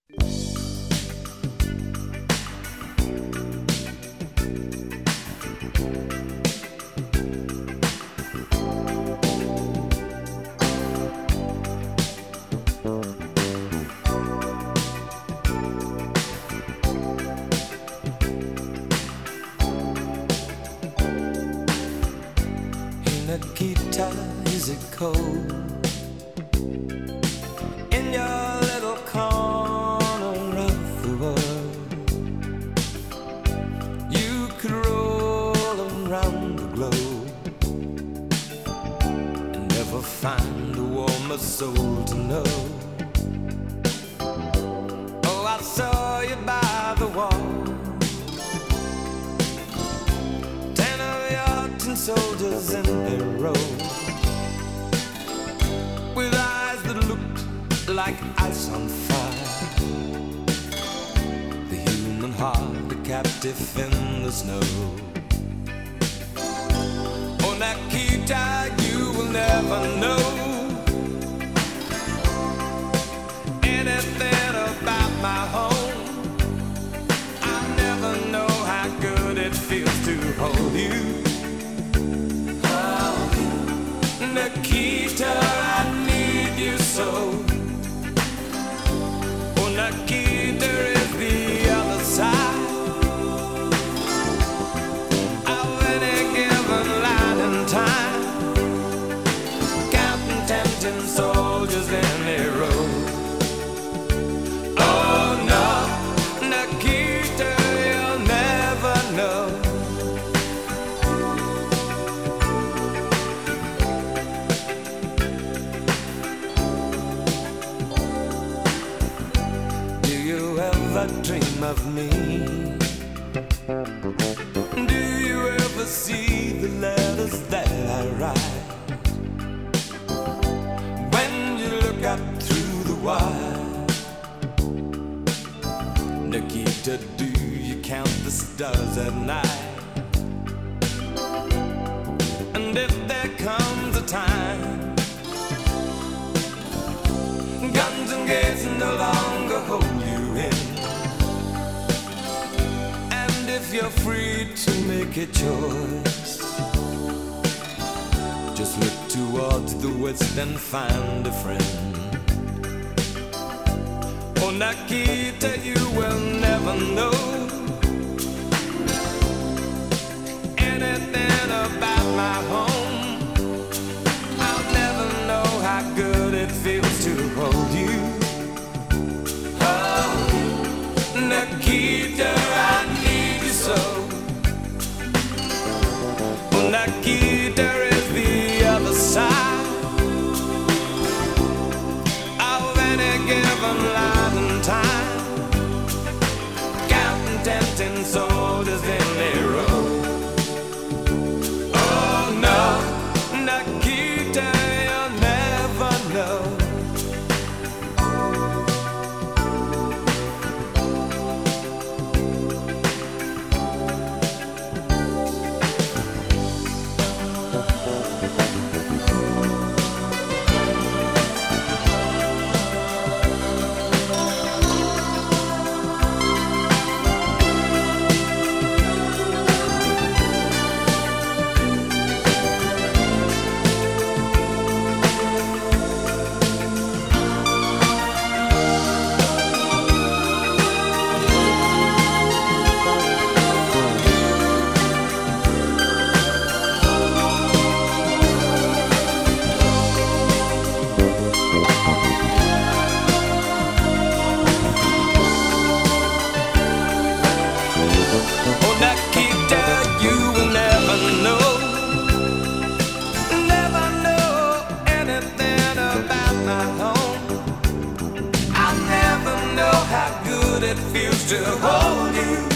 Nikita, is it cold in your little corner of the world? You could roll around the globe and never find a warmer soul to know. Oh, I saw you by the wall, 10 of your tin soldiers in a row, with eyes that looked like ice on fire, the human heart a captive in the snow. Oh, Nikita, you will never know anything about my home. I'll never know how good it feels to hold you. Nikita, I need you so. Oh, Nikita is the other side of any given line in time, counting 10 tin soldiers in a row. Oh no, Nikita, you'll never know. Dream of me? Do you ever see the letters that I write? When you look up through the wire, Nikita, do you count the stars at night? And if there comes a time guns and gates no longer hold you in, if you're free to make a choice, just look towards the west and find a friend. Oh, Nikita, you will never know anything about my home. I'll never know how good it feels to hold you. Oh, Nikita, I need you so. Oh, Nikita is the other side of any given line in time, counting 10 tin soldiers in a row. Oh no, Nikita, you'll never know. It feels to hold you.